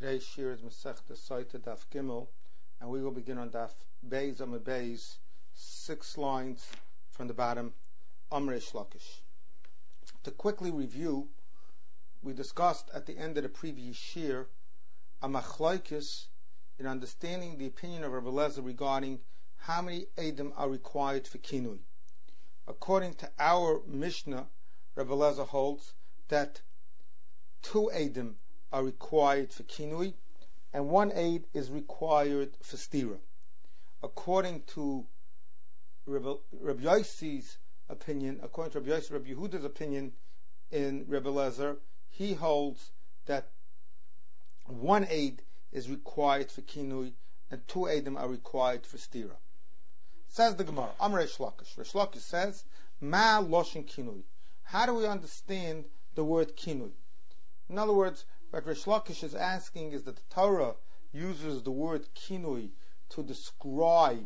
Today's shir is Masechta Sotah Daf Gimel, and we will begin on Daf Beis Amud Beis, 6 lines from the bottom, Amr Reish Lakish. To quickly review, we discussed at the end of the previous shir a machlokes in understanding the opinion of Rabbi Eliezer regarding how many Eidim are required for Kinui. According to our Mishnah, Rabbi Eliezer holds that 2 Eidim are required for Kinui, and 1 Eid is required for Stira. According to Rabbi Yossi's opinion, according to Rabbi Yossi, Rabbi Yehuda's opinion in Rabbi Eliezer, he holds that 1 Eid is required for Kinui, and 2 Eidim are required for Stira. Says the Gemara, Amr Reish Lakish. Reish Lakish says, Ma Loshin Kinui. How do we understand the word Kinui? In other words, what Reish Lakish is asking is that the Torah uses the word kinui to describe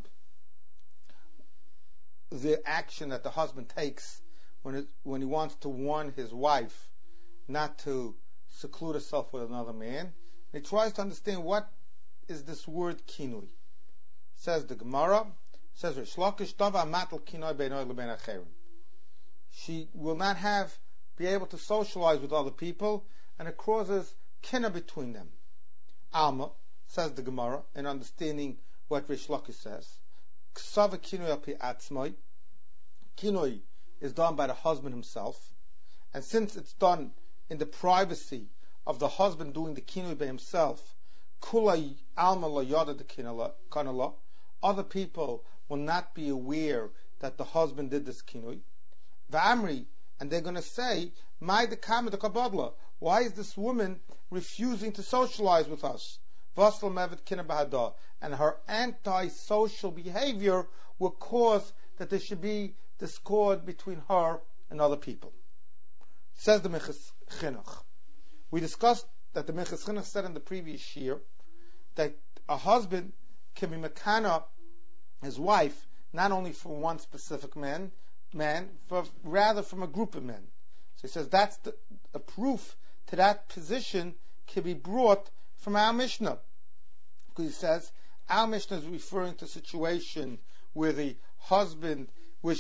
the action that the husband takes when he wants to warn his wife not to seclude herself with another man. And he tries to understand what is this word kinui. Says the Gemara, says Reish Lakish, Dava matal kinui beinoi leben acherim. She will not be able to socialize with other people, and it causes kinna between them. Alma, says the Gemara, in understanding what Reish Lakish says, Ksava kinui al pi atzmai. Kinui is done by the husband himself, and since it's done in the privacy of the husband doing the kinui by himself, kulai alma la yada de kanala, other people will not be aware that the husband did this kinui. Va'amri, and they're going to say, Mai de kama de kabadla. Why is this woman refusing to socialize with us? Vasal mevet kina bahada. And her anti-social behavior will cause that there should be discord between her and other people. Says the Minchas Chinuch. We discussed that the Minchas Chinuch said in the previous year that a husband can be mekana his wife not only from one specific man, but rather from a group of men. So he says that's a proof to that position can be brought from our Mishnah. Because he says our Mishnah is referring to a situation where the husband,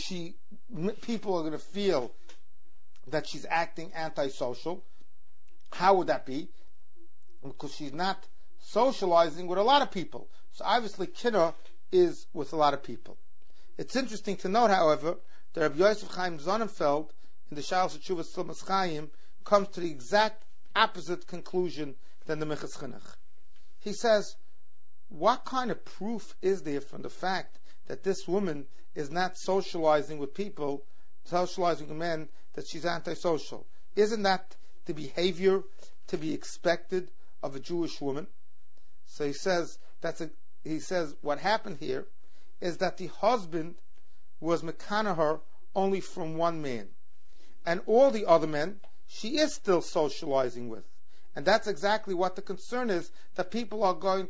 people are going to feel that she's acting antisocial. How would that be? Because she's not socializing with a lot of people. So obviously kinna is with a lot of people. It's interesting to note, however, that Rabbi Yosef Chaim Sonnenfeld in the Shalos Teshuvos Silmas Chaim comes to the exact opposite conclusion than the Minchas Chinuch. He says, what kind of proof is there from the fact that this woman is not socializing with people, socializing with men, that she's antisocial? Isn't that the behavior to be expected of a Jewish woman? So he says what happened here is that the husband was mekana her only from one man, and all the other men she is still socializing with. And that's exactly what the concern is, that the people are going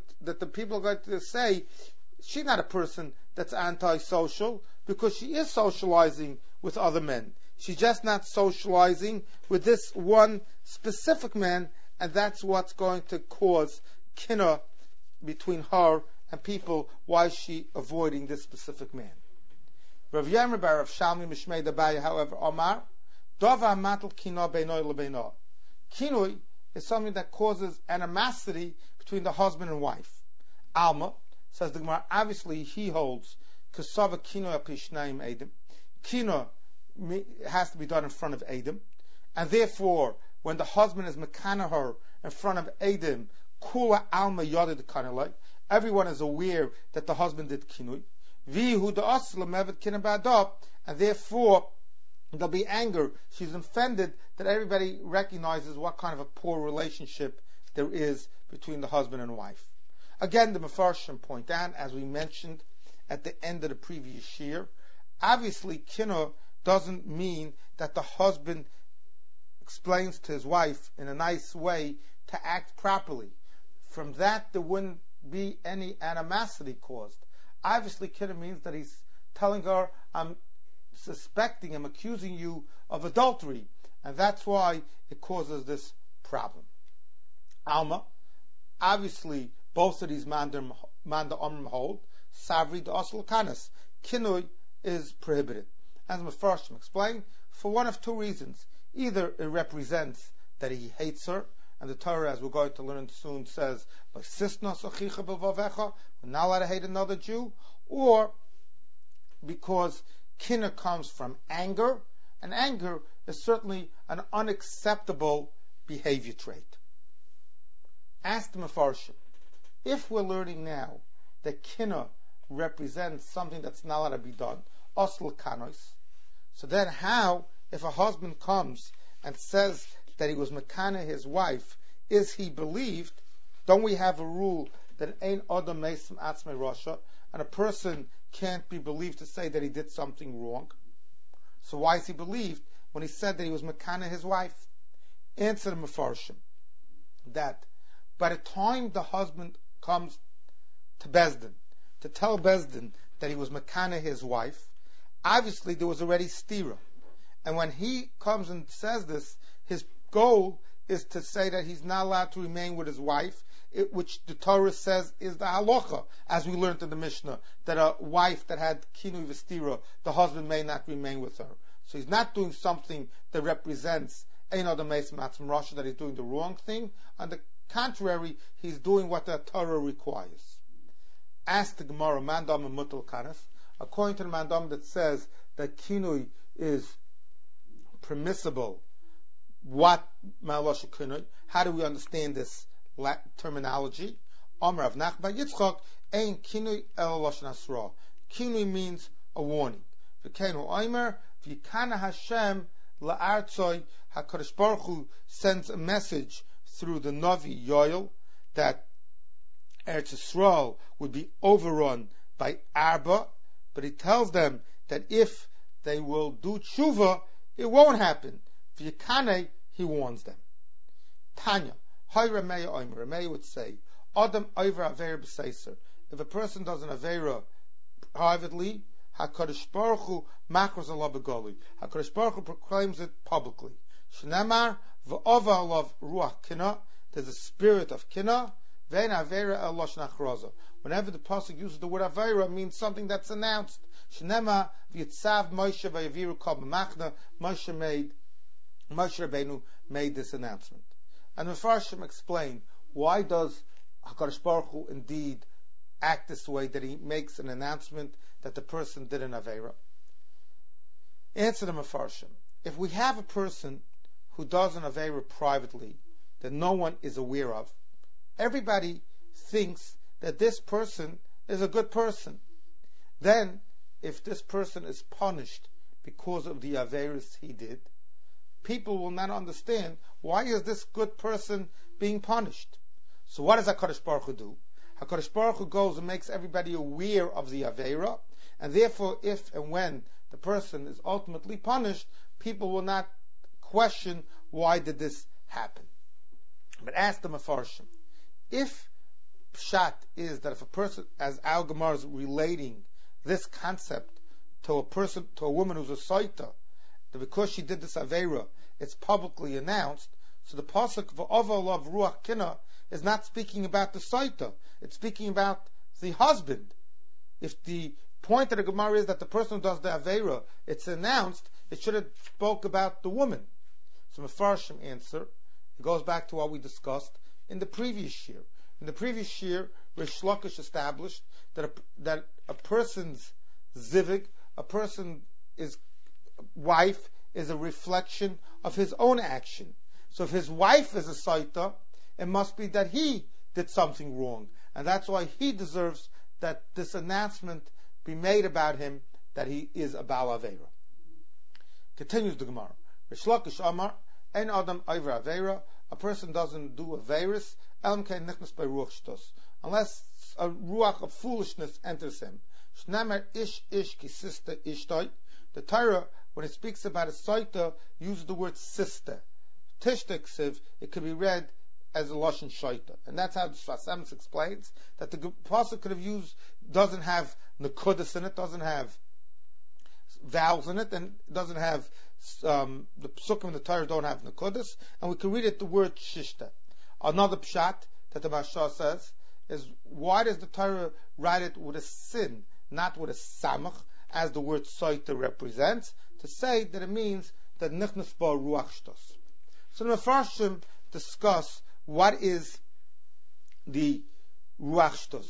to say, she's not a person that's antisocial, because she is socializing with other men. She's just not socializing with this one specific man, and that's what's going to cause kinna between her and people. Why is she avoiding this specific man? Rav Yamar bar Rav Shalmi Mishmei Dabaya, however, Omar, Dava matal kino beinoi lebeino. Kinui is something that causes animosity between the husband and wife. Alma, says the Gemara, obviously he holds Kesava kino al pi shnayim Eidim. Kino has to be done in front of Eidim, and therefore, when the husband is mekana her in front of Eidim, kula alma yada de kanalai, everyone is aware that the husband did kinui. Vihu de asla mevet kina ba'adab, and therefore there'll be anger. She's offended that everybody recognizes what kind of a poor relationship there is between the husband and wife. Again, the Mefarshim point out, as we mentioned at the end of the previous year, obviously kinna doesn't mean that the husband explains to his wife in a nice way to act properly. From that, there wouldn't be any animosity caused. Obviously, kinna means that he's telling her, I'm accusing you of adultery, and that's why it causes this problem. Alma, obviously both of these manda omrim hold, savri the asl kanas. Kinui is prohibited. As Mefarshim explained, for one of two reasons. Either it represents that he hates her, and the Torah, as we're going to learn soon, says, we're not allowed to hate another Jew, or because kinna comes from anger, and anger is certainly an unacceptable behavior trait. Ask the Mefarshim, if we're learning now that kinna represents something that's not allowed to be done, asl kanos, so then how, if a husband comes and says that he was mekana his wife, is he believed? Don't we have a rule that ein adam meisem atzmei rasha, and a person can't be believed to say that he did something wrong? So why is he believed when he said that he was mekana his wife? Answer the Mefarshim that by the time the husband comes to Bezdin to tell Bezdin that he was mekana his wife, obviously there was already stira. And when he comes and says this, his goal is to say that he's not allowed to remain with his wife, which the Torah says is the halacha, as we learned in the Mishnah, that a wife that had kinui v'stira, the husband may not remain with her. So he's not doing something that represents ein adam meisem atzmei rasha, that he's doing the wrong thing. On the contrary, he's doing what the Torah requires. Ask the Gemara, mandam and mutal kanas, according to the mandam that says that kinui is permissible, what ma'alosh kinui? How do we understand this terminology? Amar Rav Nachman Yitzchak, ein kinui el lashon hasra. Kinui means a warning. V'keinu Omer, v'yikana Hashem la'artzoi. HaKadosh Baruch Hu sends a message through the Navi Yoel that Eretz Yisrael would be overrun by Arba, but he tells them that if they will do tshuva, it won't happen. V'yikane, he warns them. Tanya, Hay Rameya Omer. Rameya would say, Adam over Aveira b'Seiser. If a person does an Aveira privately, HaKadosh Baruch Hu makros alav b'goli. HaKadosh Baruch Hu proclaims it publicly. Shnemar v'ova alav ruach kina. There's a spirit of kina. Vein Aveira el lashon achraza. Whenever the pasuk uses the word Aveira, it means something that's announced. Shnema v'yitzav Moshe v'yaviru kol b'machna. Moshe Rabbeinu made this announcement. And Mefarshim explain, why does HaKadosh Baruch Hu indeed act this way, that he makes an announcement that the person did an Aveira? Answer the Mefarshim. If we have a person who does an Aveira privately that no one is aware of, everybody thinks that this person is a good person. Then, if this person is punished because of the Aveiras he did, people will not understand, why is this good person being punished? So what does HaKadosh Baruch Hu do? HaKadosh Baruch Hu goes and makes everybody aware of the Aveira, and therefore if and when the person is ultimately punished, people will not question, why did this happen? But ask the Mefarshim, if Pshat is that if a person, as Al Gemara is relating this concept to a person, to a woman who's a Saita, that because she did this Aveira, it's publicly announced, so the pasuk v'ova of ruach kina is not speaking about the Saita, it's speaking about the husband. If the point of the Gemara is that the person who does the Aveira, it's announced, it should have spoke about the woman. So Mefarshim answer, it goes back to what we discussed in the previous year. In the previous year, Rish Lakish established that a person's zivig, a person's wife, is a reflection of his own action. So if his wife is a saita, it must be that he did something wrong. And that's why he deserves that this announcement be made about him, that he is a Baal Aveira. Continues the Gemara. Rish Lakish Amar, Ein Adam Over Aveira, a person doesn't do Aveiris, Elam Kein Nichnas by Ruach Shtos, unless a Ruach of foolishness enters him. Shnemer Ish Ki Sister Ishtai. The Torah, when it speaks about a Saita, uses the word sister. Tishta Ksiv, it could be read as a Lashon Shaita. And that's how the Sfas Emes explains, that the Pasuk could have used, doesn't have Nekudas in it, doesn't have vowels in it, and doesn't have, the Psukim in the Torah don't have Nekudas, and we can read it the word Shishta. Another Pshat, that the Maharsha says is, why does the Torah write it with a sin, not with a samach, as the word soita represents, to say that it means that nichnas ba ruach shtos. So the Mefarshim discuss what is the ruach shtos.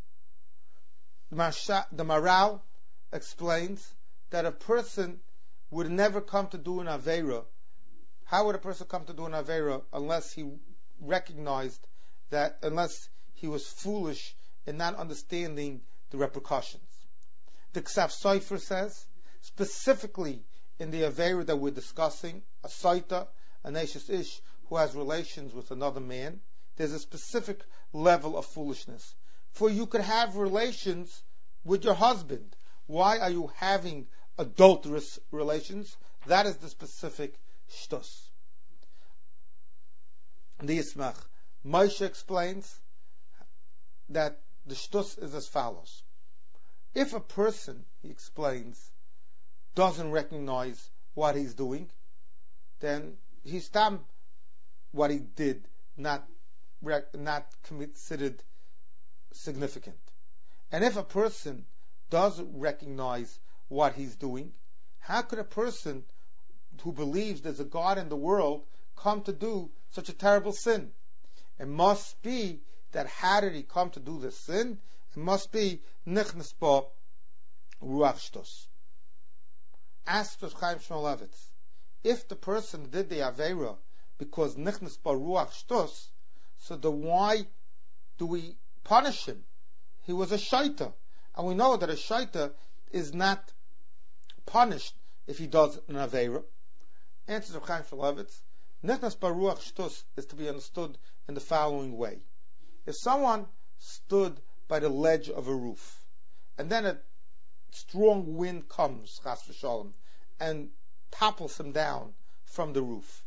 The Maral explains that a person would never come to do an Aveira. How would a person come to do an Aveira unless he recognized that, unless he was foolish in not understanding the repercussions? The Ksav Sofer says, specifically in the Aveira that we're discussing, a Saita, a Neshes Ish, who has relations with another man, there's a specific level of foolishness. For you could have relations with your husband. Why are you having adulterous relations? That is the specific shtus. The Yismach Moshe explains that the shtus is as follows. If a person, he explains, doesn't recognize what he's doing, then he's done what he did, not considered significant. And if a person doesn't recognize what he's doing, how could a person who believes there's a God in the world come to do such a terrible sin? It must be that how did he come to do this sin? It must be nichnas ba ruach shtos. Ask Chaim Shmulevitz, if the person did the Aveira because nichnas ba ruach shtos, so then why do we punish him? He was a shaita, and we know that a shaita is not punished if he does an Aveira. Answer of Chaim Shmulevitz, nichnas ba ruach shtos is to be understood in the following way. If someone stood by the ledge of a roof, and then a strong wind comes, chas v'shalom, and topples him down from the roof,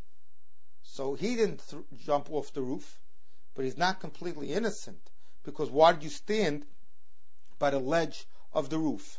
so he didn't jump off the roof, but he's not completely innocent, because why did you stand by the ledge of the roof?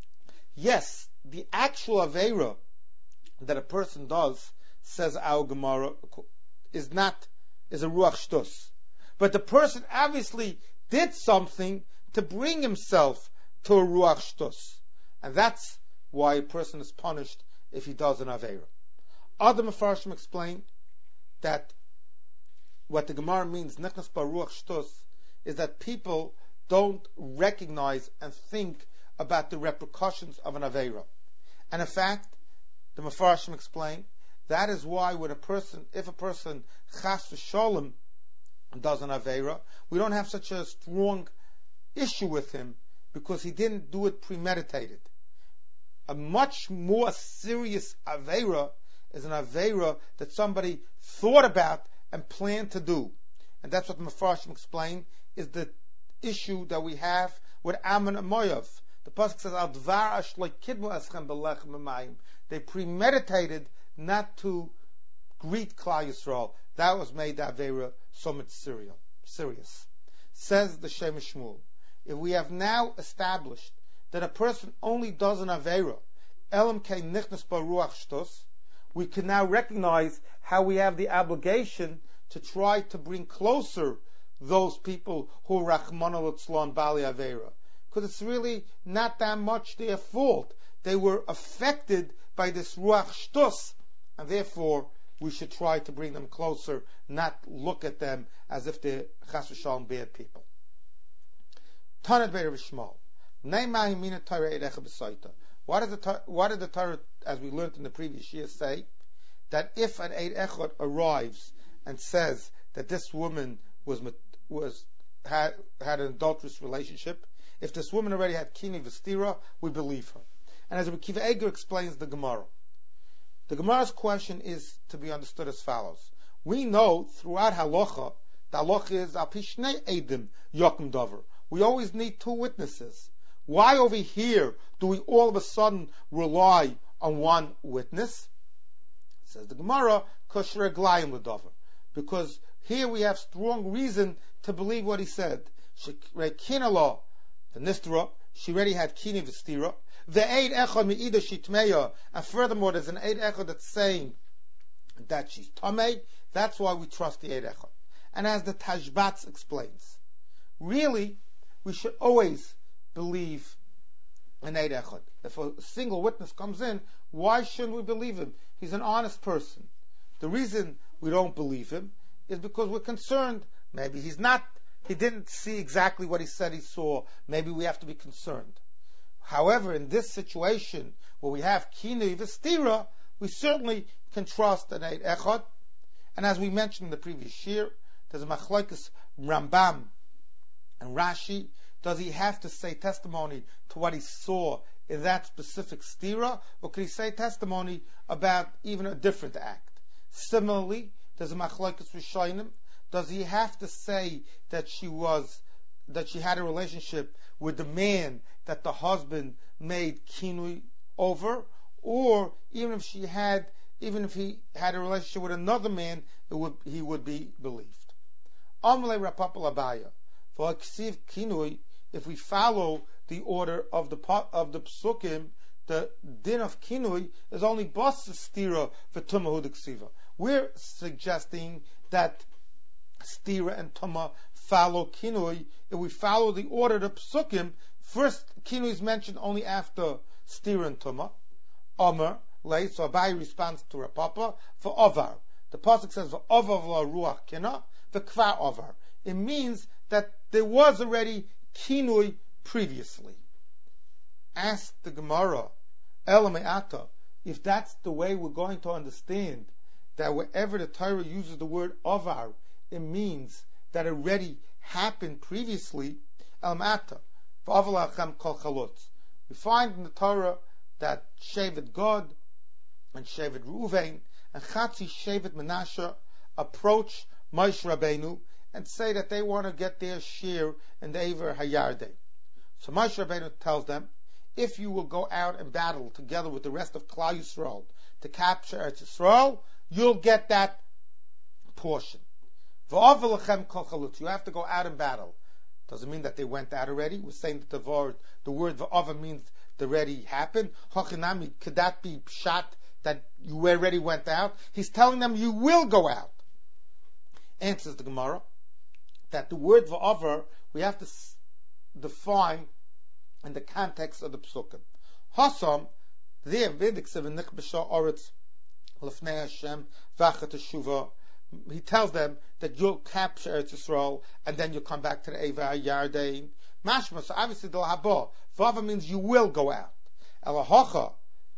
Yes, the actual Aveira that a person does, says our Gemara, is a ruach shtus. But the person obviously did something to bring himself to a ruach shtus. And that's why a person is punished if he does an Aveira. Other Mefarshim explain that what the Gemara means, nichnas ba ruach shtus, is that people don't recognize and think about the repercussions of an Aveira. And in fact, the Mefarshim explain, that is why if a person chas v'sholem does an Aveira, we don't have such a strong issue with him because he didn't do it premeditated. A much more serious Aveira is an Aveira that somebody thought about and planned to do. And that's what the Mefarshim explain is the issue that we have with Ammon and Moav. The pasuk says, "Al dvar ashloi kidmu eschem belechem b'mayim." They premeditated not to greet Klal Yisrael. That was made the Aveira so much serious. Says the Shem Shmuel, if we have now established that a person only does an Aveira, elam kei nichnas ba ruach shtos, we can now recognize how we have the obligation to try to bring closer those people who are Rachmana litzlan Bali Aveira. Because it's really not that much their fault. They were affected by this ruach shtus, and therefore we should try to bring them closer, not look at them as if they're chas v'shalom bad people. Tanat Be'er V'Shmuel. What did the Torah, as we learned in the previous year, say? That if an Eid Echad arrives and says that this woman had an adulterous relationship, if this woman already had kini v'stira, we believe her. And as Rabbi Akiva Eiger explains the Gemara question is to be understood as follows. We know throughout halacha, the halacha is al pi shnei eidim yokum davar. We always need two witnesses. Why over here do we all of a sudden rely on one witness? Says the Gemara, kosher glayim l'davar. Because here we have strong reason to believe what he said. Shekinala, the nistera, she already had kini v'stira. The eid echad me'ida shitmeya, and furthermore, there's an eid echad that's saying that she's tamei. That's why we trust the eid echad. and as the Tashbatz explains. Really, we should always believe an Eid Echad. If a single witness comes in, why shouldn't we believe him? He's an honest person. The reason we don't believe him is because we're concerned. Maybe he didn't see exactly what he said he saw. Maybe we have to be concerned. However, in this situation where we have kinui v'stira, we certainly can trust an Eid Echad. And as we mentioned in the previous year, there's a machlokes Rambam and Rashi. Does he have to say testimony to what he saw in that specific stira, or could he say testimony about even a different act? Similarly, there's a machlokes Rishonim. Does he have to say that she had a relationship with the man that the husband made kinui over, or even if he had a relationship with another man, he would be believed. Amalei Rapapa Labaya, for ksiv kinui, if we follow the order of the psukim, the din of kinui is only bas stira for tumah ksiva. We're suggesting that stira and tumah follow kinui. If we follow the order of the psukim, first kinui is mentioned only after stira and tumah. Omer lay, so Abai responds to Rapapa for ovar. The pasuk says for ovar ruach kina the kvar ovar. It means that there was already kinui previously. Ask the Gemara, Elameata, if that's the way we're going to understand that wherever the Torah uses the word ovar, it means that already happened previously. Elameata, v'avalachem kol chalutz. We find in the Torah that Shevet Gad and Shevet Reuven and Chatzi Shevet Menashe approach Moshe Rabbeinu and say that they want to get their share in the Eiver Hayardei. So Moshe Rabbeinu tells them, if you will go out and battle together with the rest of Klal Yisrael to capture Eretz Yisrael, you'll get that portion. You have to go out and battle. Doesn't mean that they went out already. We're saying that the word v'ava means the already happened. Hochinami, could that be pshat that you already went out? He's telling them you will go out. Answers the Gemara that the word v'ava we have to define in the context of the psukim. Hasam, there v'diksiv v'nichbesha oretz l'fnei Hashem v'achat teshuva. He tells them that you'll capture Eretz Yisrael and then you'll come back to the Eiva Yardein. Mashma, so obviously the haba. V'ava means you will go out. Elahocha,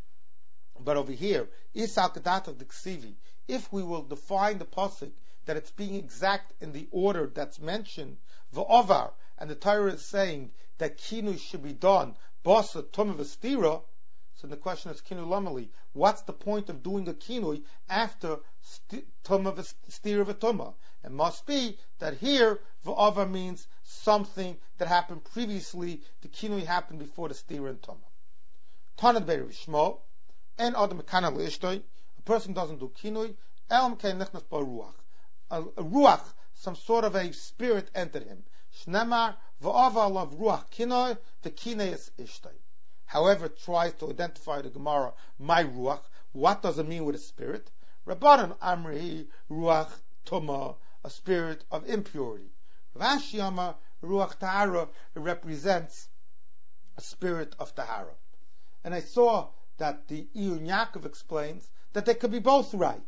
but over here, Isal Kedat of the Ksivi, if we will define the pasuk that it's being exact in the order that's mentioned, v'ovar, and the Torah is saying that kinui should be done, basa tumah v'stira, so the question is kinui lamali, what's the point of doing a kinui after tumah v'stira v'tumah? It must be that here, v'ovar means something that happened previously, the kinui happened before the stira and tumah. Tanad Be'er Shmo, and Adam Kana L'Ishtoi, a person doesn't do kinui, Elam Kein Nechnas Ba Ruach. A ruach, some sort of a spirit entered him. Shnemar v'ava lav ruach kinoi v'kineis ishtoi. However, it tries to identify the Gemara, my ruach. What does it mean with a spirit? Rabbanan amri ruach tuma, a spirit of impurity. Rashi Amar ruach tahara, it represents a spirit of tahara. And I saw that the Iyun Yaakov explains that they could be both right.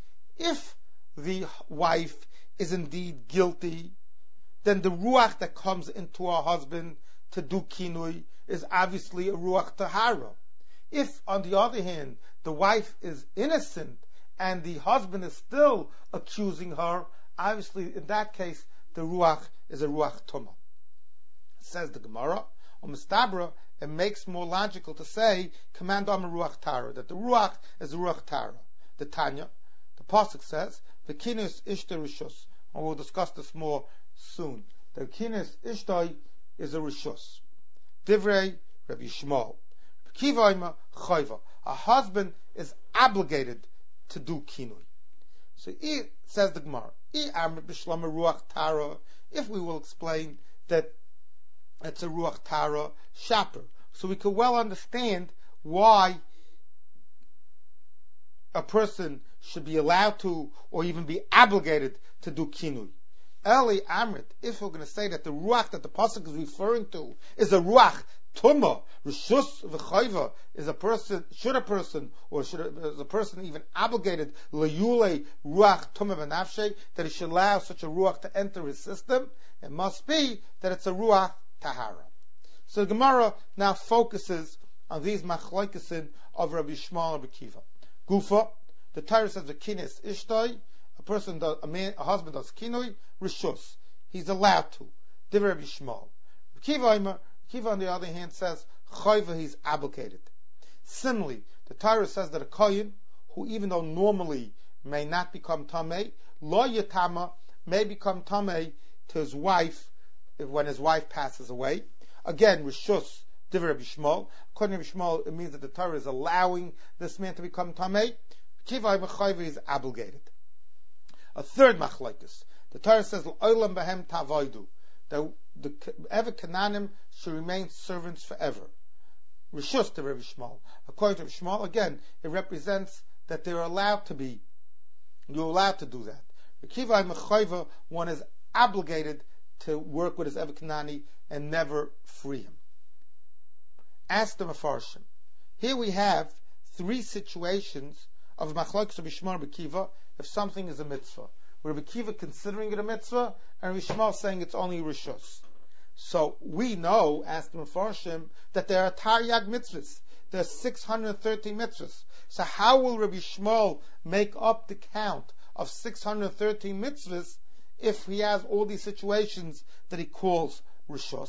If the wife is indeed guilty, then the ruach that comes into her husband to do kinui is obviously a ruach tahara. If, on the other hand, the wife is innocent and the husband is still accusing her, obviously in that case the ruach is a ruach tumah. Says the Gemara, or Mistabra, it makes more logical to say command on ruach tara, that the ruach is a ruach tara. The Tanya, the pasuk says, the kinus ishta rishus, and we'll discuss this more soon. The kinus ishta is a rishus. Divrei Rabbi Yishmael. Kivaima chayva. A husband is obligated to do kinui. So it says the Gemara, if we will explain that it's a ruach tara shaper, so we could well understand why a person should be allowed to, or even be obligated to do kinui. Eli Amrit, if we're going to say that the ruach that the pasuk is referring to is a ruach tumah, rishus v'chayva, is a person even obligated leyule ruach tumah v'nafshe, that he should allow such a ruach to enter his system, it must be that it's a ruach tahara. So the Gemara now focuses on these machlokes of Rabbi Shmuel and Rabbi Kiva. Gufa, the Torah says the kinis ishtoi, a husband does kinoi, rishus, he's allowed to. Divrei Rabbi Shmuel. Kiva on the other hand says chayva, he's obligated. Similarly, the Torah says that a kohen, who even though normally may not become tamei, lo yatama, may become tamei to his wife when his wife passes away. Again, rishus, divrei Rabbi Shmuel. According to Rabbi Shmuel, it means that the Torah is allowing this man to become tamei. Kiva chayva is obligated. A third machlokes, the Torah says l'olam behem tavodu, that the Eved Kananim should remain servants forever. Rishus to Rabbi Shmuel. According to Rabbi Shmuel, again, it represents that they're allowed to be. You're allowed to do that. Kiva mechayva, one is obligated to work with his Eved Kanani and never free him. Ask the Mefarshim. Here we have three situations of machlokes Rabbi Shmuel and Rabbi Kiva if something is a mitzvah. Rabbi Kiva considering it a mitzvah, and Rabbi Shmuel saying it's only rishus. So we know, ask the Mefarshim, that there are taryag mitzvahs. There are 630 mitzvahs. So how will Rabbi Shmuel make up the count of 630 mitzvahs if he has all these situations that he calls rishus?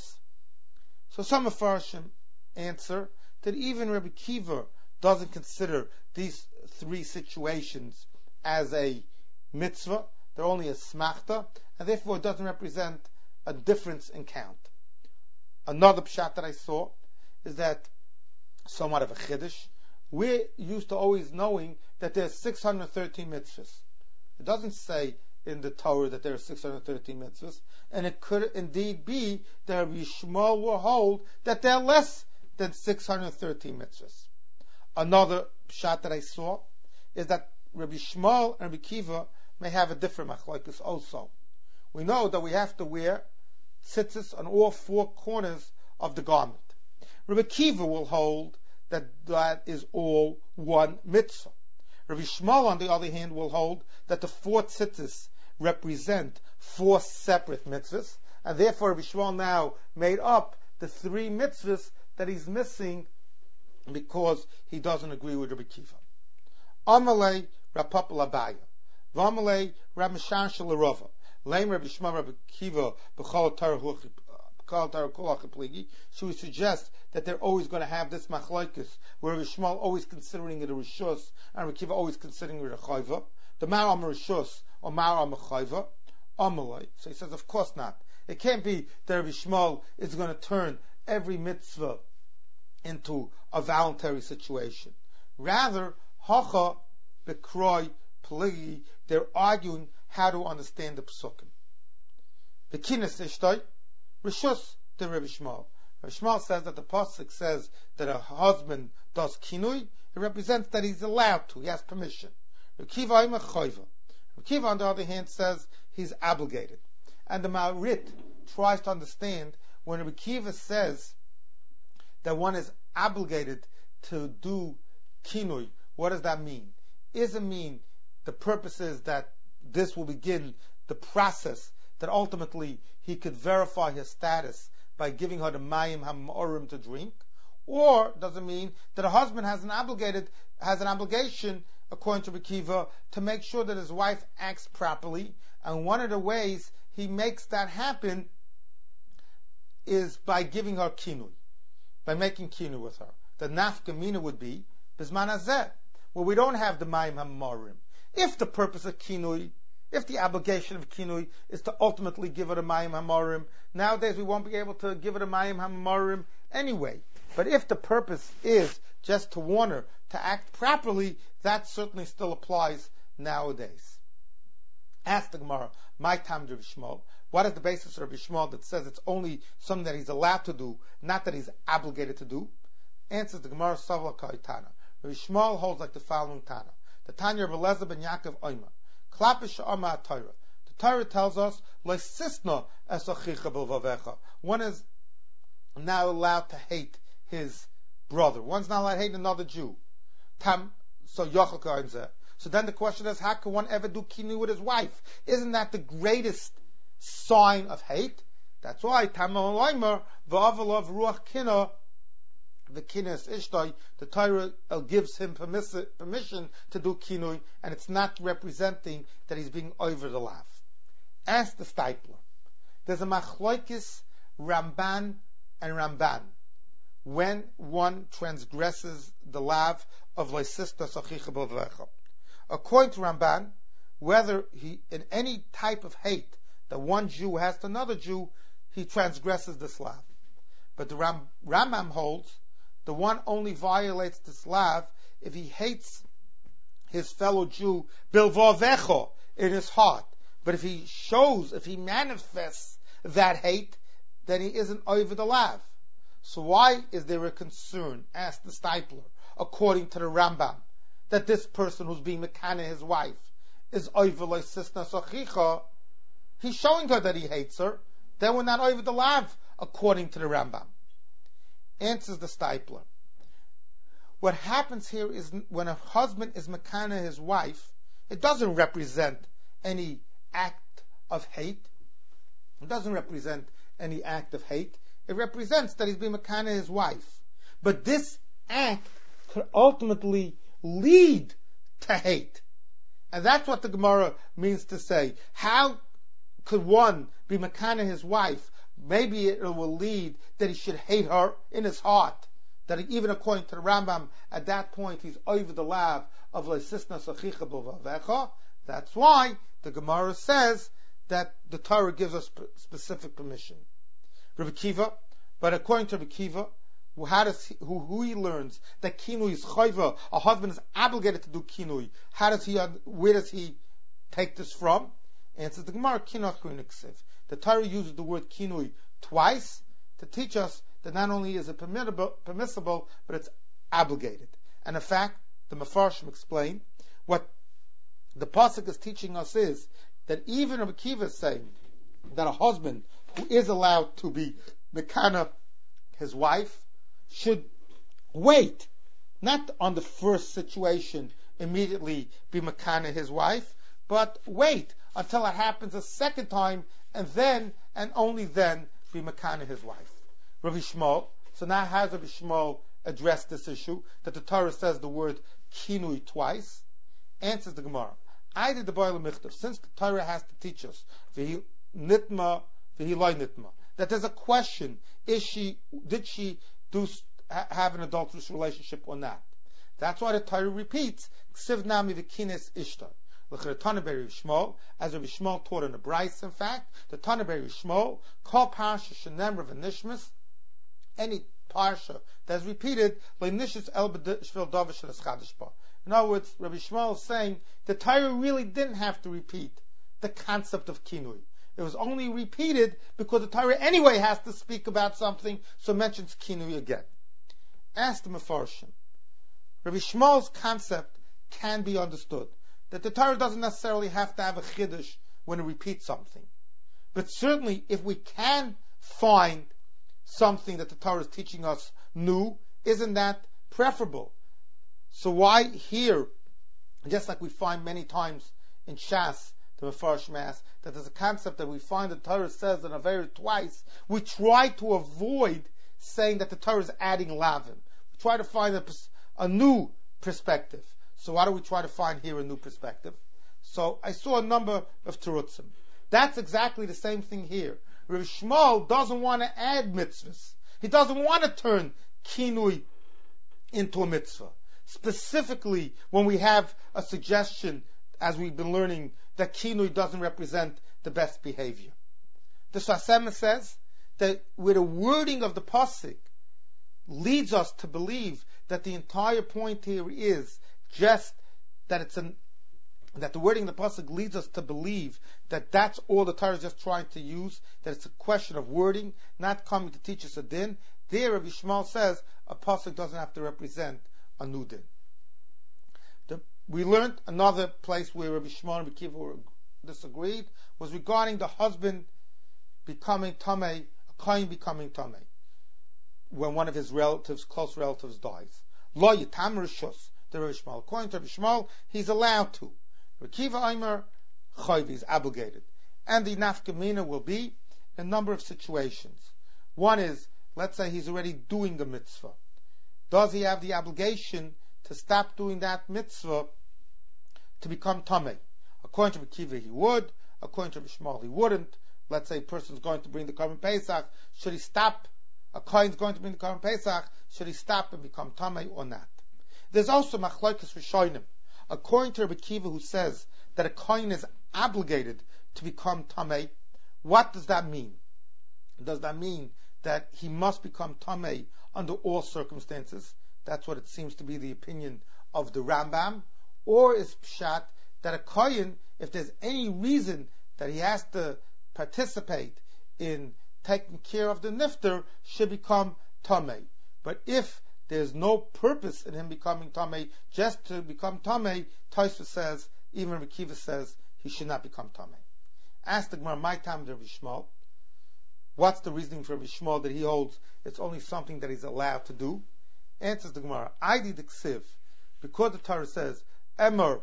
So some Mefarshim answer that even Rabbi Kiva doesn't consider these three situations as a mitzvah. They're only a smachta, and therefore it doesn't represent a difference in count. Another pshat that I saw is that somewhat of a chiddush. We're used to always knowing that there's 613 mitzvahs. It doesn't say in the Torah that there are 613 mitzvahs, and it could indeed be that Rabbi Shmuel will hold that there are less than 613 mitzvahs. Another pshat that I saw is that Rabbi Shmuel and Rabbi Kiva may have a different machlokes also. We know that we have to wear tzitzis on all four corners of the garment. Rabbi Kiva will hold that that is all one mitzvah. Rabbi Shmuel, on the other hand, will hold that the four tzitzis represent four separate mitzvahs, and therefore Rabbi Shmuel now made up the three mitzvahs that he's missing because he doesn't agree with Rabbi Kiva. Amalei Rapapa Labaya. V'amalei Rameshan Shalarova. Leim Rabbi Shmuel Rabbi Kiva B'chol Torah Kulach Pligi. So we suggest that they're always going to have this machlokes, where Rabbi Shmuel always considering it a rishus, and Rabbi Kiva always considering it a chayva. The Mar Am Rishus or Mar Am Chayva. Amalei. So he says, of course not. It can't be that Rabbi Shmuel is going to turn every mitzvah into a voluntary situation. Rather, Hacha Bekroi Pligi, they're arguing how to understand the psukim. The kinis ishtoi, rishus to Rabbi Shmuel. Rabbi Shmuel says that the pasuk says that a husband does kinui. It represents that he's allowed to, he has permission. Rabbi Kiva ima chayva. Rabbi Kiva, on the other hand, says he's obligated. And the Ma'arit tries to understand when Rabbi Kiva says that one is obligated to do kinui. What does that mean? Does it mean the purpose is that this will begin the process that ultimately he could verify his status by giving her the mayim ha'morim to drink? Or does it mean that a husband has an obligation, according to Rabbi Kiva, to make sure that his wife acts properly? And one of the ways he makes that happen is by giving her kinui, by making kinui with her. The nafka mina would be bisman hazeh, where we don't have the mayim ha'morim. If the purpose of kinui, if the obligation of kinui is to ultimately give it a mayim hamorim, nowadays we won't be able to give it a mayim hamorim anyway. But if the purpose is just to warn her to act properly, that certainly still applies nowadays. Ask the Gemara, my time to Rabbi Shmuel, what is the basis of Rabbi Shmuel that says it's only something that he's allowed to do, not that he's obligated to do? Answers the Gemara, Savla Kaitana. Rabbi Shmuel holds like the following Tana. The Tanya of Elazar ben Yaakov Oima. Klapish Sha'ama Torah. The Torah tells us, Leisisna es achicha b'lvavecha. One is now allowed to hate his brother. One's not allowed to hate another Jew. So then the question is, how can one ever do kinui with his wife? Isn't that the greatest sign of hate? That's why the Torah gives him permission to do kinui, and it's not representing that he's being over the lav. Ask the Stipler. There's a machloikis Ramban and Ramban when one transgresses the lav of leisista sachicha b'levecha. According to Ramban, whether he in any type of hate that one Jew has to another Jew, he transgresses this lav. But the Rambam holds the one only violates this lav if he hates his fellow Jew bilvavecho in his heart. But if he manifests that hate, then he isn't over the lav. So why is there a concern, asked the Stipler, according to the Rambam, that this person who's being mekana his wife is over leisisna sachicha? He's showing her that he hates her. Then we're not over the lav, according to the Rambam. Answers the Stipler. What happens here is when a husband is mekana his wife, it doesn't represent any act of hate. It doesn't represent any act of hate. It represents that he's being mekana his wife. But this act could ultimately lead to hate. And that's what the Gemara means to say. How could one be mekana his wife? Maybe it will lead that he should hate her in his heart. That even according to the Rambam, at that point he's over the lav of leisisna sachicha b'vavecha. That's why the Gemara says that the Torah gives us specific permission. Rabbi Kiva, but according to Rabbi Kiva, who he learns that kinui is chayva, a husband is obligated to do kinui. Where does he take this from? Answers the Gemara, kinach niksiv. The Torah uses the word kinui twice to teach us that not only is it permissible, but it's obligated. And in fact, the Mefarshim explain what the pasuk is teaching us is that even Rabbi Kiva is saying that a husband who is allowed to be mekana his wife should wait, not on the first situation immediately be mekana his wife, but wait until it happens a second time, and then and only then be mekana his wife. Rabbi Shmuel. So now how does Rabbi Shmuel address this issue that the Torah says the word kinui twice? Answers the Gemara. I did the Boile Michtav, since the Torah has to teach us v'hi nitma v'hi loy nitma, that there's a question: did she have an adulterous relationship or not? That's why the Torah repeats ksiv nami v'kines ishtar. L'chir Beri Shmuel, as Rabbi Shmuel taught in the Bryce. In fact, the Tana Beri Shmuel, kol parsha shenem Rav Nishmas, any parsha that's repeated, le'nishus el b'shvil davar shel eschadish ba. In other words, Rabbi Shmuel is saying the Torah really didn't have to repeat the concept of kinui. It was only repeated because the Torah anyway has to speak about something, so it mentions kinui again. Ask the Mefarshim. Rabbi Shmuel's concept can be understood, that the Torah doesn't necessarily have to have a chiddush when it repeats something. But certainly, if we can find something that the Torah is teaching us new, isn't that preferable? So why here, just like we find many times in Shas, the Mefarshim asks, that there's a concept that we find the Torah says in Avera twice, we try to avoid saying that the Torah is adding lavim. We try to find a new perspective. So why do we try to find here a new perspective? So I saw a number of terutzim. That's exactly the same thing here. Rav Shmuel doesn't want to add mitzvahs. He doesn't want to turn kinui into a mitzvah. Specifically, when we have a suggestion, as we've been learning, that kinui doesn't represent the best behavior. The Shasema says that with the wording of the pasuk leads us to believe that the entire point here is just that that the wording of the pasuk leads us to believe that that's all the Torah is just trying to use, that it's a question of wording, not coming to teach us a din. There, Rabbi Shmuel says a pasuk doesn't have to represent a new din. We learned another place where Rabbi Shmuel and Rabbi Kiva disagreed was regarding the husband becoming tamei, a kohen becoming tamei, when one of his relatives, close relatives, dies. Lo yitam rishus, the Rav Shmuel. According to Rav Shmuel, he's allowed to. Rav Kiva Aimer, chayv, he's obligated. And the nafkamina will be a number of situations. One is, let's say he's already doing a mitzvah. Does he have the obligation to stop doing that mitzvah to become tamei? According to Rav Kiva, he would. According to Rav Shmuel, he wouldn't. Let's say a person's going to bring the Korban Pesach. Should he stop? A kohen's going to bring the Korban Pesach. Should he stop and become tamei or not? There's also machlokes rishonim. According to Rabbi Kiva, who says that a kohen is obligated to become tamei, what does that mean? Does that mean that he must become tamei under all circumstances? That's what it seems to be the opinion of the Rambam. Or is pshat that a kohen, if there's any reason that he has to participate in taking care of the nifter, should become tamei. But if there's no purpose in him becoming tamei, just to become tamei, Tosfos says, even Rabbi Kiva says, he should not become tamei. Ask the Gemara, my time to Rabbi Shmuel, what's the reasoning for Rabbi Shmuel that he holds it's only something that he's allowed to do? Answers the Gemara, Aidi d'ksiv, because the Torah says, Emer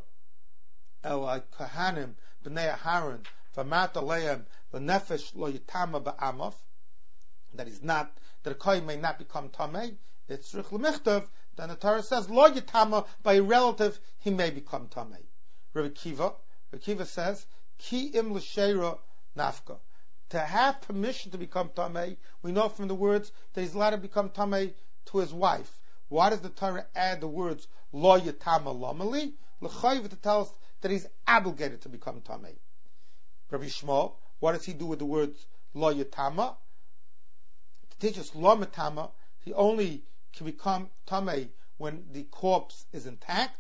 el kahanim b'nei Aharon v'amat aleim l'nefesh lo yitama ba'amav, that a kohen may not become tamei. It's tzrich l'michtav. Then the Torah says lo yitama, by a relative he may become tamei. Rabbi Kiva says ki im l'sheira nafka. To have permission to become tamei, we know from the words that he's allowed to become tamei to his wife. Why does the Torah add the words lo yitama lomali? L'chayv, to tell us that he's obligated to become tamei. Rabbi Shmuel, what does he do with the words lo yitama? To teach us lo mitama, he only can become tamei when the corpse is intact.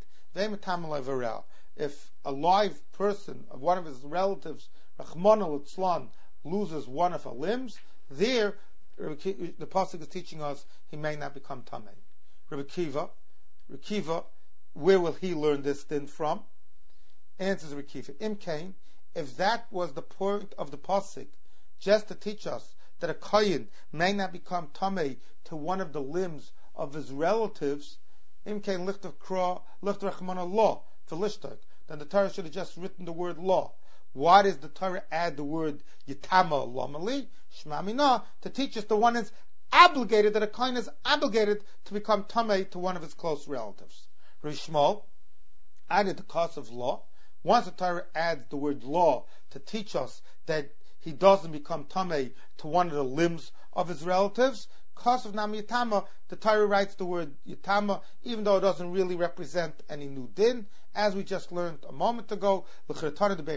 If a live person, of one of his relatives, Rachmana litzlan, loses one of her limbs, there the pasuk is teaching us he may not become tamei. Rabbi Kiva, where will he learn this then from? Answers Rabbi Kiva, Imkain, if that was the point of the pasuk, just to teach us that a kohen may not become tamei to one of the limbs of his relatives, Imkain lichtav kra lichtav rachmana law for lishtak, then the Torah should have just written the word law. Why does the Torah add the word yitama lomali shma mina, to teach us the one is obligated, that a kohen is obligated to become tamei to one of his close relatives? Rav Shmuel added the cause of law. Once the Torah adds the word law to teach us that he doesn't become tamei to one of the limbs of his relatives, cause of nam yitama, the Torah writes the word yitama, even though it doesn't really represent any new din, as we just learned a moment ago. The Tana B'Rei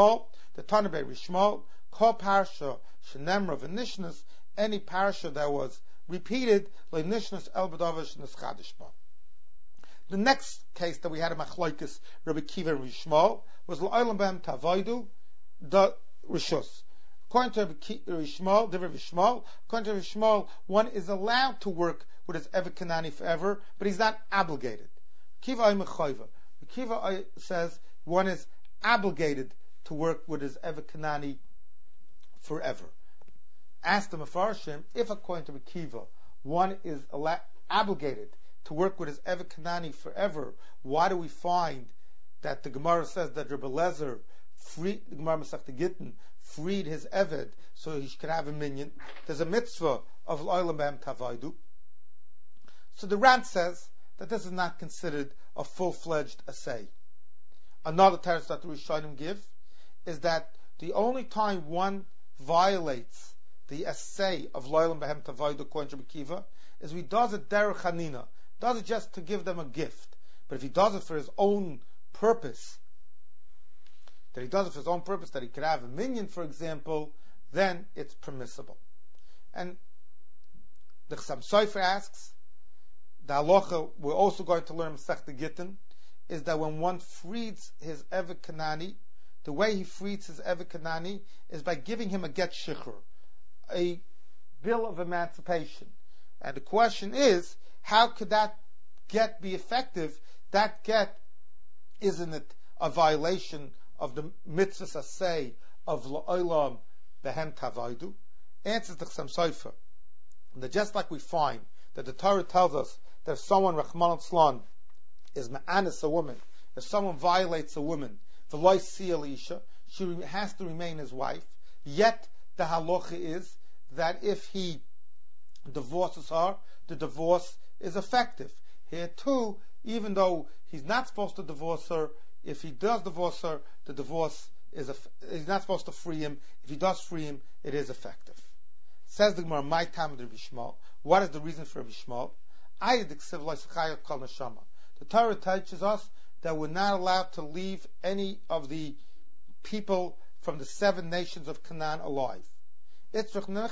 Shmuel, Kol Parsha Shenemra V'Nishnas, any parsha that was repeated, Le'Nishnas El B'Davash Neschadish Ba. The next case that we had in Machlokes Rabbi Kiva and Rabbi Shmuel was L'Olam B'Hem Tavodu the Rishus. According to Rabbi Shmuel, one is allowed to work with his Evet Kanani forever, but he's not obligated. Kiva says one is obligated to work with his Evet Kanani forever. Ask the Mefarshim, if according to Kiva, one is obligated to work with his Evet Kanani forever, why do we find that the Gemara says that Rebbe Lezer freed, the Gemara Masechta Gittin, freed his Eved so he could have a minion? There's a mitzvah of L'Olam B'Hem Tavaydu. So the Rant says that this is not considered a full-fledged assay. Another teretz that the Rishonim give is that the only time one violates the assay of L'Olam B'Hem Tavaydu according to Rabbi Kiva is if he does it derech hanina, does it just to give them a gift. But if he does it for his own purpose, that he could have a minion, for example, then it's permissible. And the Chassam Sofer asks, the halacha we're also going to learn Masechta Gittin is that when one frees his Evet Kanani, the way he frees his Evet Kanani is by giving him a get shikhr, a bill of emancipation. And the question is, how could that get be effective? That get, isn't it a violation of the mitzvahs asay of La'olam Behem Tavaidu? Answers the Chassam Sofer that just like we find that the Torah tells us that if someone, Rahman al-Slan, is ma'anis a woman, if someone violates a woman, v'loy siyal isha, she has to remain his wife, yet the halacha is that if he divorces her, the divorce is effective. Here too, even though he's not supposed to divorce her, if he does divorce her, the divorce is he's not supposed to free him. If he does free him, it is effective. Says the Gemara, my time of Rabbi Shmuel. What is the reason for Rabbi Shmuel? The Torah teaches us that we're not allowed to leave any of the people from the 7 nations of Canaan alive. The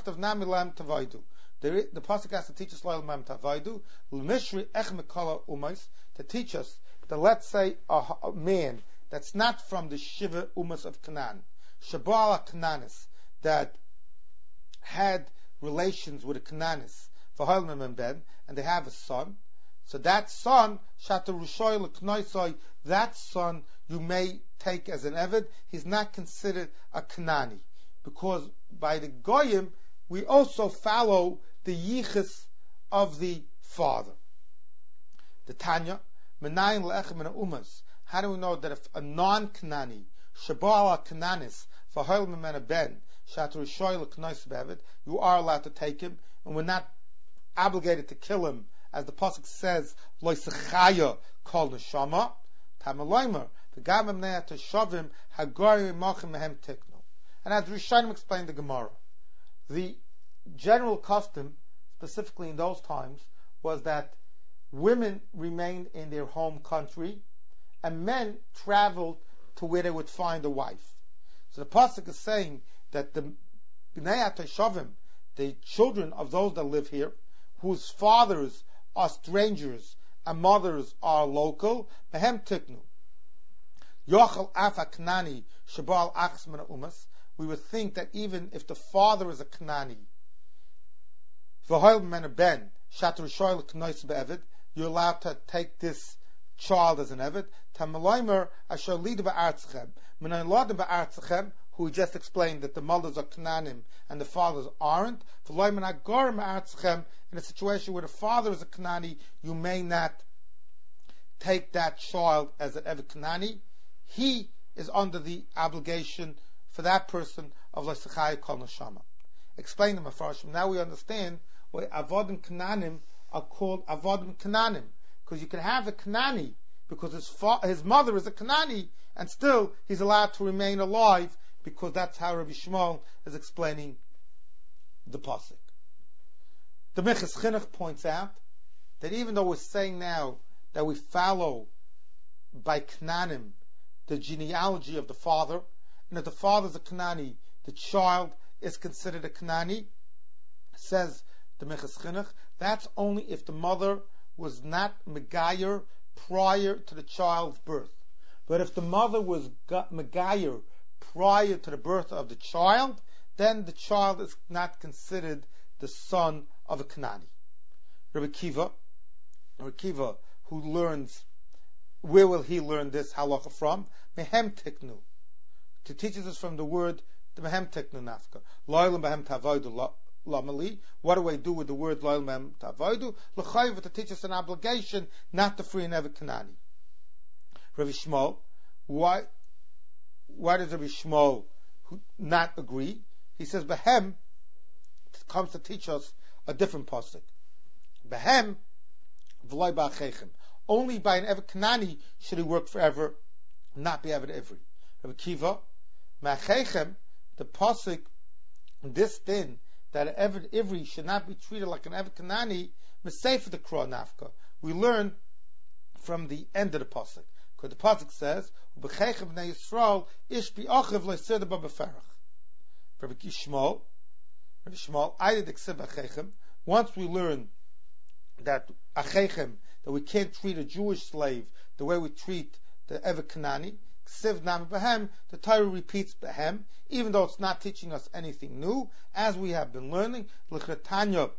pasuk has to teach us to teach us that, let's say, a man that's not from the Shiva Umas of Canaan, Shabala Canaanis, that had relations with a Canaanis, and they have a son. So that son, that son you may take as an Eved. He's not considered a Kanani, because by the Goyim we also follow the Yichus of the father. The Tanya, Menayin Le'echem Min Umas. How do we know that if a non-Kanani, Shabala Kananis, V'hoil Mimena Ben, Shatter Shoy L'Knois Be'Eved, you are allowed to take him, and we're not obligated to kill him, as the pasuk says, "Lo Sechaya Kol Neshama." Tamaloimer, the Gavim Nea Teshavim Hagari Machim Mehem Tiknu. And as Rishonim explained the Gemara, the general custom, specifically in those times, was that women remained in their home country, and men traveled to where they would find a wife. So the pasuk is saying that the Bnei Teshavim, the children of those that live here, whose fathers are strangers and mothers are local, mehem tiknu. Yochel afa Knani shabal achs min umas. We would think that even if the father is a Knani, v'hoil men ben shater shoyl knois be'eved, you're allowed to take this child as an eved. Tamaloimer asher lida ba'artzachem. Menayin lada ba'artzachem, who we just explained that the mothers are Kananim and the fathers aren't. In a situation where the father is a Kanani, you may not take that child as an Eved Kanani. He is under the obligation for that person of L'Sechai Kol Neshama. Explain the Mefarshim. Now we understand why Avodim Kananim are called Avodim Kananim. Because you can have a Kanani because his mother is a Kanani, and still he's allowed to remain alive, because that's how Rabbi Shmuel is explaining the pasuk. The Minchas Chinuch points out that even though we're saying now that we follow by Knanim the genealogy of the father, and if the father is a Knani, the child is considered a Knani, says the Minchas Chinuch, that's only if the mother was not Megayer prior to the child's birth. But if the mother was Megayer prior to the birth of the child, then the child is not considered the son of a Kanani. Rabbi Kiva, who learns, where will he learn this halacha from? Mehem tiknu. To teaches us from the word, the mehem tiknu nafka. Loylam behem tavoidu lamali. What do I do with the word loylam behem tavoidu? L'chayv, to teach us an obligation not to free an Eved Kanani. Rabbi Shmuel, why does Rabbi Shmuel not agree? He says, Behem comes to teach us a different pasuk. Behem v'loy ba'achechem. Only by an Eved Kanani should he work forever, not be Eved Ivri. Rabbi Kiva, ma'achechem, the pasuk, this din, that an Eved Ivri should not be treated like an Eved Kanani, misayf the Kro Nafka. We learn from the end of the pasuk. Because the pasuk says, "Ubechechem bnei Yisrael ish bi'achiv lo'isir ba beferach." Rabbi Shmuel, I did accept achechem. Once we learn that achechem, that we can't treat a Jewish slave the way we treat the Eved Kanani, ksiv nam behem, the Torah repeats behem, even though it's not teaching us anything new, as we have been learning. L'chetanya,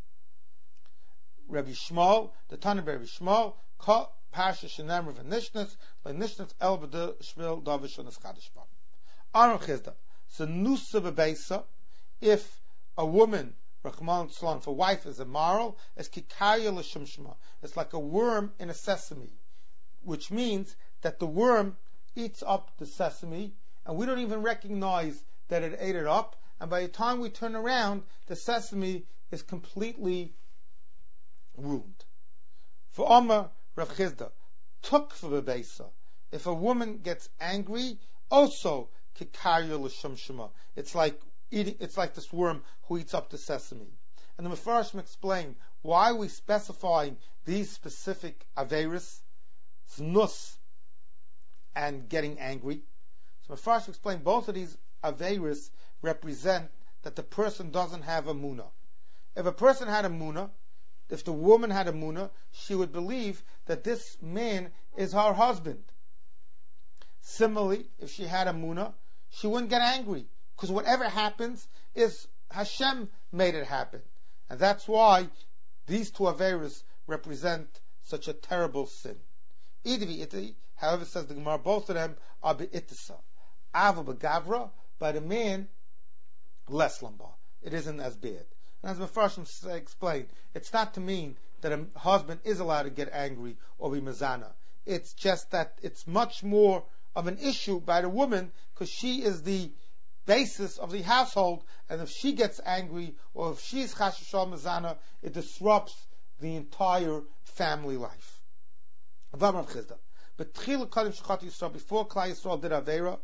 Rabbi Shmuel, the Tanya Rabbi Shmuel, Parsha Shenam Rav Nishnas, like Nishnas El B'Dil Shmil Davish on Eschadish Bam. Aron Chizda. Zanusa bebeisa, if a woman, Rahman Salon, if a wife is immoral, it's kikarya l'shimshma. It's like a worm in a sesame, which means that the worm eats up the sesame, and we don't even recognize that it ate it up, and by the time we turn around, the sesame is completely ruined. For Omar Rav Chizda, tuk for bebeisa, if a woman gets angry, also kikarya l'shimshma. It's like this worm who eats up the sesame. And the Mefarshim explain why we specifying these specific averis, znus, and getting angry. So Mefarshim explain both of these averis represent that the person doesn't have a munah. If a person had a munah, if the woman had a munah, she would believe that this man is her husband. Similarly, if she had a munah, she wouldn't get angry, because whatever happens is Hashem made it happen. And that's why these two averis represent such a terrible sin. However, says the Gemara, both of them are be'itisa. Ava begavra, by the man, less lamba. It isn't as bad. And as Mefarshim explained, it's not to mean that a husband is allowed to get angry or be mazana. It's just that it's much more of an issue by the woman, because she is the basis of the household, and if she gets angry or if she's chashashal mazana, it disrupts the entire family life. But before Klal Yisrael did Aveira,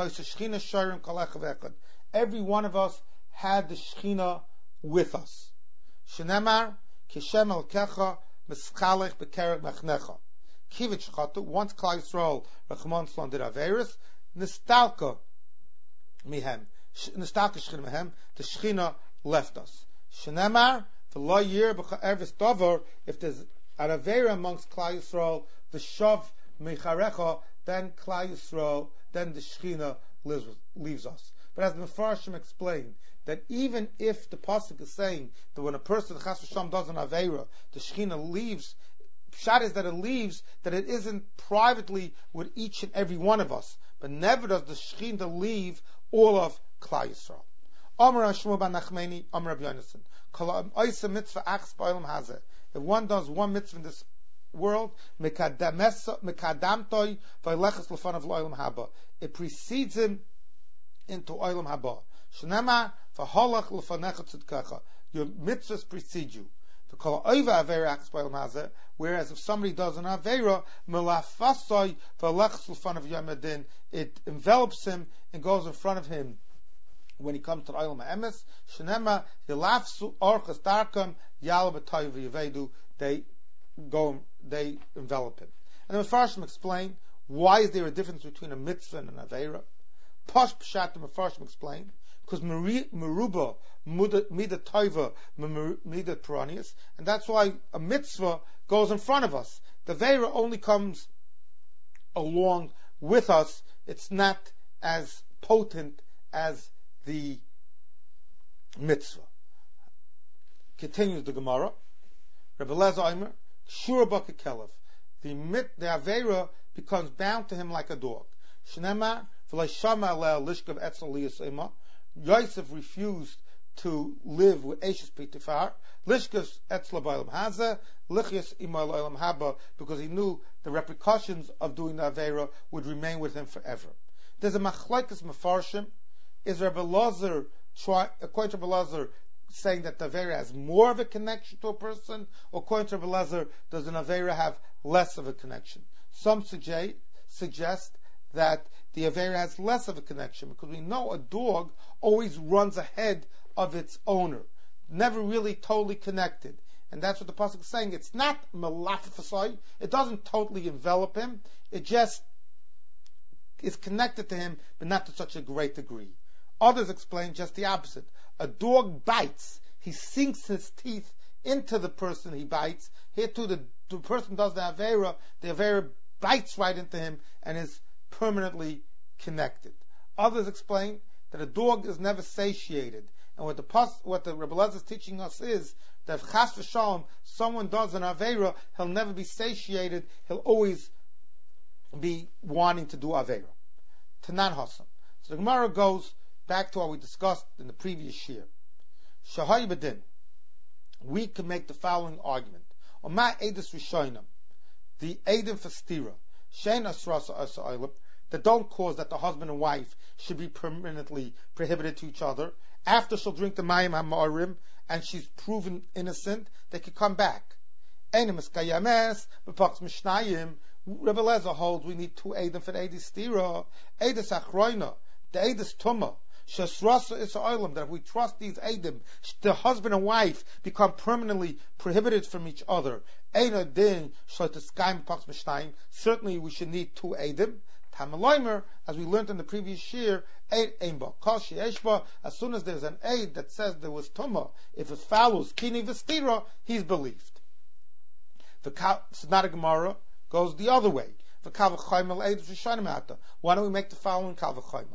every one of us had the Shechina with us. Shenemar kishem al kecha mischalech bekereg mechnecha. Kivit shchatu, once Klal Yisrael Rahman Salon did Aveiris, nistalka mihem, nistalka Shechina mihem, the Shechina left us. Shenemar v'lo yir b'cha'ervis davar, if there's an Aveira amongst Klal Yisrael, v'shav mecharecha, then Klal Yisrael, then the Shechina leaves us. But as the Mefarshim explained, that even if the pasuk is saying that when a person chas v'sham does an aveira, the Shechina leaves, pshat is that it leaves, that it isn't privately with each and every one of us, but never does the Shechina leave all of Klal Yisrael. Amar Shmuel ben Nachmani, Amar Rabbi Yonasan, kol oisa mitzvah achs ba'olam hazeh. If one does one mitzvah in this world, mekadamtoi v'leches lefanav lo'olam haba, it precedes him into olam haba. Shnema v'holach lefanecha tzedkecha. Your mitzvahs precede you. V'kol oiva avera achs ba'olam hazeh. Whereas if somebody does an avera, melafasoi v'leches lefanav yom hadin, it envelops him and goes in front of him when he comes to the olam ha'emes. Shnema yilafsu orchas darkam yal b'toy v'yavedu. They envelop him. And the Mefarshim explain why is there a difference between a mitzvah and an avera. Posh pshat, the Mefarshim explain, because meruba mida toiva mida peranius, and that's why a mitzvah goes in front of us. The avera only comes along with us. It's not as potent as the mitzvah. Continues the Gemara. Rebbe Lezer Omer, Shura Baka Kelev. The Avera becomes bound to him like a dog. Shnema, V'lai Shama Aleh Lishkav Etzel Liyas Ema. Yosef refused to live with Eshes Pitifar. Lishkav Etzel Ba'olam Hazeh, Lichias Ima L'olam Haba, because he knew the repercussions of doing the Avera would remain with him forever. There's a Machlekes Mefarshim. Is Rebbe Lezer, according to Rebbe Lezer, saying that the Avera has more of a connection to a person, or according to Rebbe Lezer, does an Avera have less of a connection? Some suggest that the Avera has less of a connection, because we know a dog always runs ahead of its owner, never really totally connected. And that's what the pasuk is saying. It's not malafasai, it doesn't totally envelop him, it just is connected to him, but not to such a great degree. Others explain just the opposite. A dog bites, he sinks his teeth into the person he bites. Here too, the person does the Avera bites right into him and is permanently connected. Others explain that a dog is never satiated. And what the Rebbe Lezer is teaching us is that if chas v'shalom someone does an Avera, he'll never be satiated, he'll always be wanting to do Avera. Tanan Hasan. So the Gemara goes back to what we discussed in the previous year. Shahay Badin, we can make the following argument. Oma Eidus Rishonim, the Eidim for Stira, Shein Asrasa Asa'ilib, that don't cause that the husband and wife should be permanently prohibited to each other. After she'll drink the Mayim HaMa'arim and she's proven innocent, they could come back. Einim Eskayames, B'Pachs Mishnayim, Rebbe Lezer holds we need two Eidim for the Eidus Stira, Eidus Achroina, the Eidus Tumah, Shesrasa Isa'olim, that if we trust these Eidim, the husband and wife become permanently prohibited from each other. Eina Din, Shlotiskaim Pachs Mishnayim, certainly we should need two Eidim. Tamaloimer, as we learned in the previous year, Eid Einba, Kashi Eshba, as soon as there's an Eid that says there was Tumah, if it follows Kini Vestira, he's believed. The Sonata Gemara goes the other way. Why don't we make the following Kalvachayma?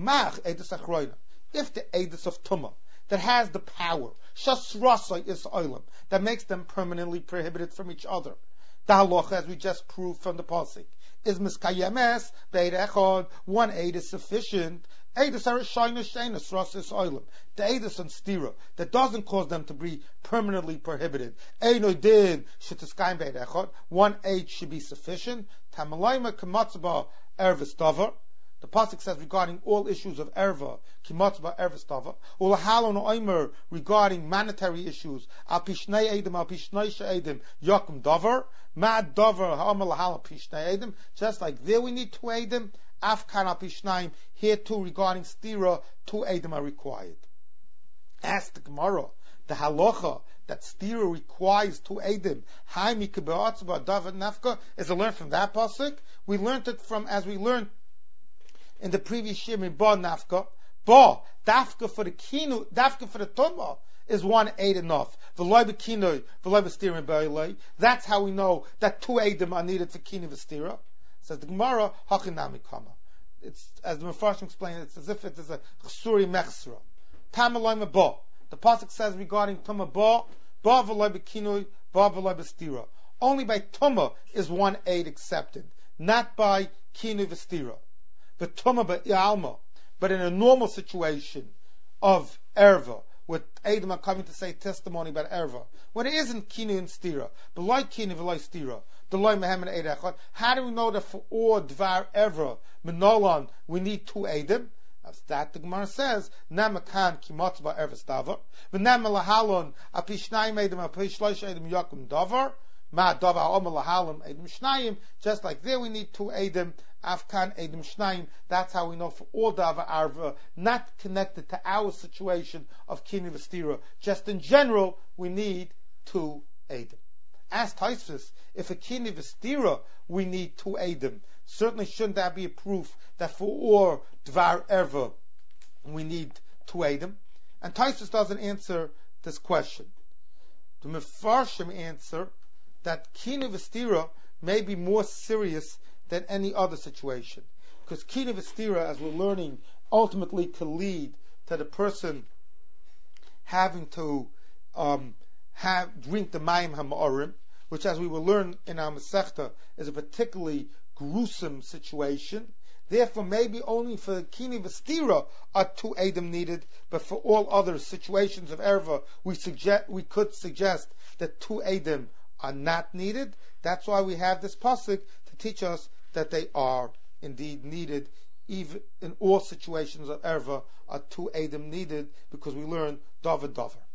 If the Eidus of Tumah, that has the power, Shasrasa is Oilam, that makes them permanently prohibited from each other. The halacha, as we just proved from the pasuk, is miskayemes beid echad. One aid is sufficient. Eidus harishayna sheina sras is oilam. The eidus and stira that doesn't cause them to be permanently prohibited. Eino din shetiskayim beid echad. One aid should be sufficient. Tamalayma kamatzba ervis davar. The pasuk says regarding all issues of erva, kimatzba ervis davar. Ulahalon oimer regarding monetary issues. Al pishnei edim, al pishnei she'edim yakum davar. Mad davar ha'amal ha'al pishnei edim. Just like there we need two edim. Afkan al pishnaim. Here too regarding stira, two edim are required. Ask the Gemara, the halacha that stira requires two edim. Haimi kebeatzba davar nafka is a learn from that pasuk. We learned it from as we learned in the previous year in Ba Nafka. Ba, Dafka for the Kinu, Dafka for the Tumah is one aid enough. V'loi b'kinoi, v'loi b'stira b'iloi. That's how we know that two aidim are needed for Kinu v'stira. Says the Gemara, Hachinami Kama. It's, as the Mefarshim explained, it's as if it is a Chsuri Mechsra. Tamaloi Ba. The pasuk says regarding Tumah Ba, Ba v'loi b'kinoi, Ba v'loi b'stira. Only by Tumah is one aid accepted, not by Kinu v'stira. But Tumah b'Yalma, but in a normal situation of Erva, with Eidim are coming to say testimony about Erva, when it isn't Kini and Stira, but like Kini v'loi Stira, the loy mehem and Eid Echad, how do we know that for all Dvar Erva, Menolan, we need two Eidim? As that the Gemara says, Namakan kimatzba Erva Stavar, v'nam lahalon apishnayim Eidim apishloish Eidim yakum Davar, ma Davar omer lahalon Eidim Shnayim, just like there we need two Eidim, Afkan Eidim Shnayim. That's how we know for all Dava Arva, not connected to our situation of Kini V'Stira. Just in general, we need two Eidim. Ask Taisvis, if a Kini V'Stira, we need two Eidim. Certainly shouldn't that be a proof that for all Dvar Erva, we need two Eidim? And Taisvis doesn't answer this question. The Mefarshim answer that Kini V'Stira may be more serious than any other situation. Because Kini v'stira, as we're learning, ultimately can lead to the person having to drink the Mayim HaMa'arim, which, as we will learn in our Masechta, is a particularly gruesome situation. Therefore, maybe only for Kini v'stira are two Eidim needed, but for all other situations of Erva, we could suggest that two Eidim are not needed. That's why we have this pasuk to teach us that they are indeed needed. Even in all situations of Erva are two Eidim needed, because we learn Davar Davar.